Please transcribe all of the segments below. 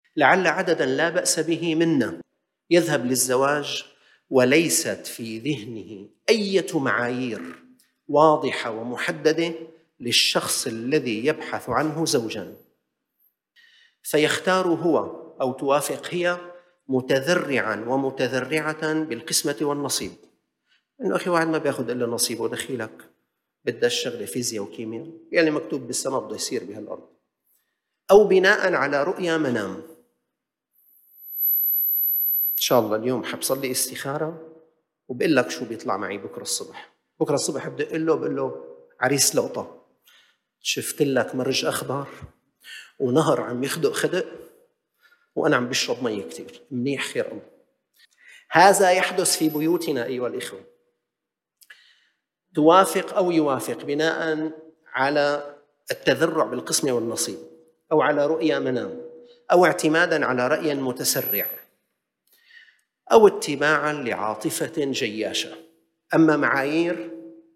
لعل عددا لا بأس به منا يذهب للزواج وليست في ذهنه أي معايير واضحة ومحددة للشخص الذي يبحث عنه زوجاً، فيختار هو أو توافق هي متذرعاً ومتذرعة بالقسمة والنصيب، إنه أخي واحد ما بياخد إلا نصيبه، دخيلك بدها الشغلة فيزياء وكيمياء، يعني مكتوب بالسماء بده يصير بهالأرض، أو بناء على رؤيا منام. إن شاء الله اليوم حبصلي استخارة وبقول لك شو بيطلع معي بكرة الصبح. بكرة الصبح بدق له بقول له عريس لقطة، شفت لك مرج أخبار ونهر عم يخدق خدق وأنا عم بشرب مي كتير، منيح خير الله. هذا يحدث في بيوتنا أيها الإخوة. توافق أو يوافق بناء على التذرع بالقسمة والنصيب، أو على رؤيا منام، أو اعتماداً على رأي متسرع، أو اتباعاً لعاطفة جياشة. أما معايير،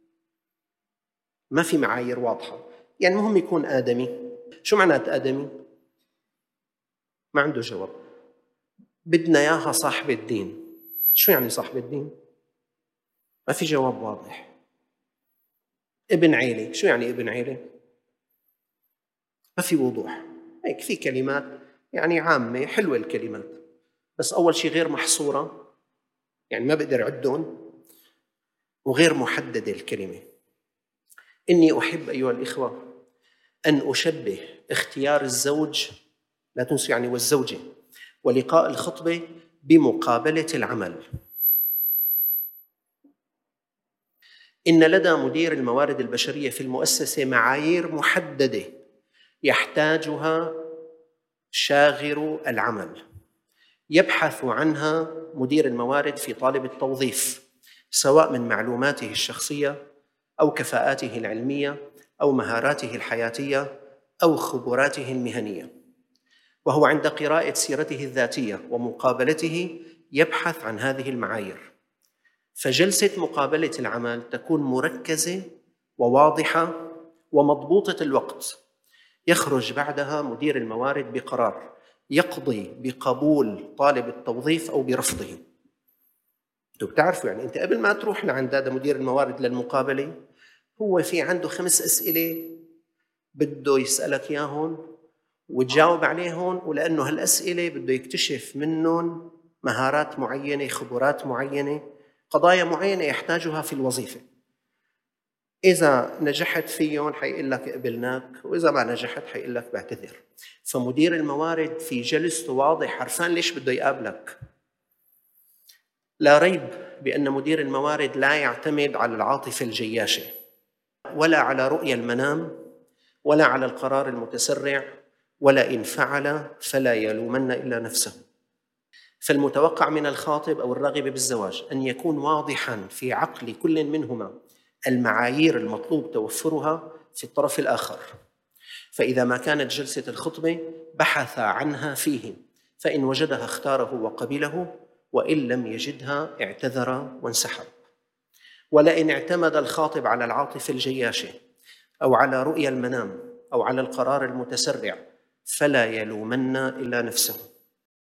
ما في معايير واضحة. يعني مهم يكون آدمي. شو معنات آدمي؟ ما عنده جواب. بدنا إياها صاحب الدين. شو يعني صاحب الدين؟ ما في جواب واضح. ابن عيلة. شو يعني ابن عيلة؟ ما في وضوح. هيك في كلمات يعني عامة حلوة الكلمات، بس أول شيء غير محصورة، يعني ما بقدر أعدهم، وغير محددة الكلمة. إني أحب أيها الإخوة أن أشبه اختيار الزوج، لا تنسوا يعني والزوجة، ولقاء الخطبة بمقابلة العمل. إن لدى مدير الموارد البشرية في المؤسسة معايير محددة يحتاجها شاغر العمل، يبحث عنها مدير الموارد في طالب التوظيف، سواء من معلوماته الشخصية أو كفاءاته العلمية أو مهاراته الحياتية أو خبراته المهنية. وهو عند قراءة سيرته الذاتية ومقابلته يبحث عن هذه المعايير. فجلسة مقابلة العمل تكون مركزة وواضحة ومضبوطة الوقت. يخرج بعدها مدير الموارد بقرار يقضي بقبول طالب التوظيف أو برفضه. انتوا بتعرفوا يعني أنت قبل ما تروح لعند هذا مدير الموارد للمقابلة، هو في عنده 5 أسئلة بده يسألك إياهم وتجاوب عليهم، ولأنه هالأسئلة بده يكتشف منهم مهارات معينة، خبرات معينة، قضايا معينة يحتاجها في الوظيفة. إذا نجحت فيهم حيقول لك قبلناك، وإذا ما نجحت حيقول لك بعتذر. فمدير الموارد في جلسته واضح عرفان ليش بده يقابلك. لا ريب بأن مدير الموارد لا يعتمد على العاطفة الجياشة، ولا على رؤية المنام، ولا على القرار المتسرع، ولا إن فعل فلا يلومن إلا نفسه. فالمتوقع من الخاطب أو الراغب بالزواج أن يكون واضحاً في عقل كل منهما المعايير المطلوب توفرها في الطرف الآخر. فإذا ما كانت جلسة الخطبة بحث عنها فيه، فإن وجدها اختاره وقبله، وإن لم يجدها اعتذر وانسحب. ولئن اعتمد الخاطب على العاطفة الجياشة أو على رؤيا المنام أو على القرار المتسرع فلا يلومن إلا نفسه.